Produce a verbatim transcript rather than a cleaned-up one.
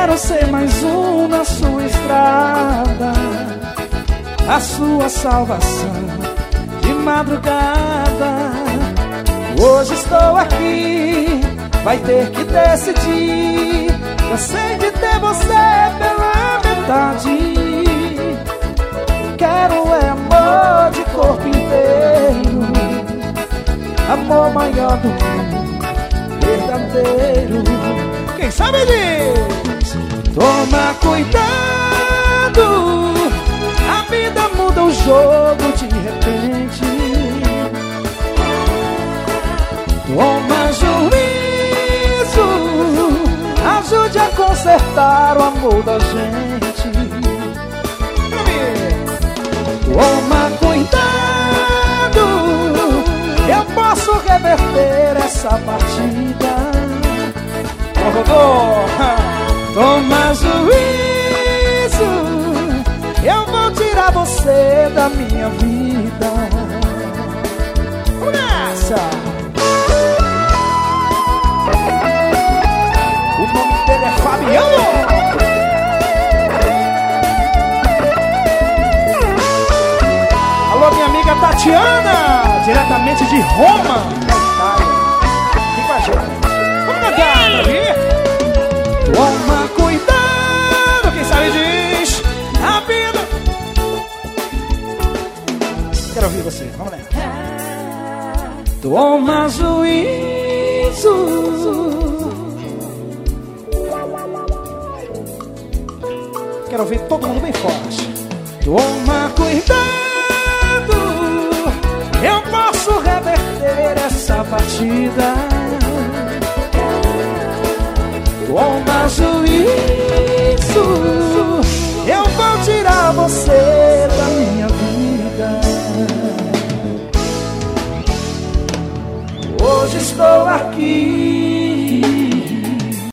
quero ser mais um na sua estrada, a sua salvação de madrugada. Hoje estou aqui, vai ter que decidir. Cansei de ter você pela metade. Quero é amor de corpo inteiro, amor maior do que verdadeiro. Quem sabe diz: toma cuidado, a vida muda o jogo de repente. Toma juízo, ajude a consertar o amor da gente. Toma cuidado, eu posso reverter essa partida. Oh, oh, oh. Toma juízo, eu vou tirar você da minha vida. Começa! O nome dele é Fabiano. Alô, minha amiga Tatiana, diretamente de Roma, Itália. Vem com a gente. Vamos cantar, pra vir? Toma cuidado, quem sabe diz a vida. Quero ouvir você, vamos lá. Toma juízo, quero ouvir todo mundo bem forte. Toma cuidado, eu posso reverter essa partida. Toma juízo, eu vou tirar você da minha vida. Hoje estou aqui,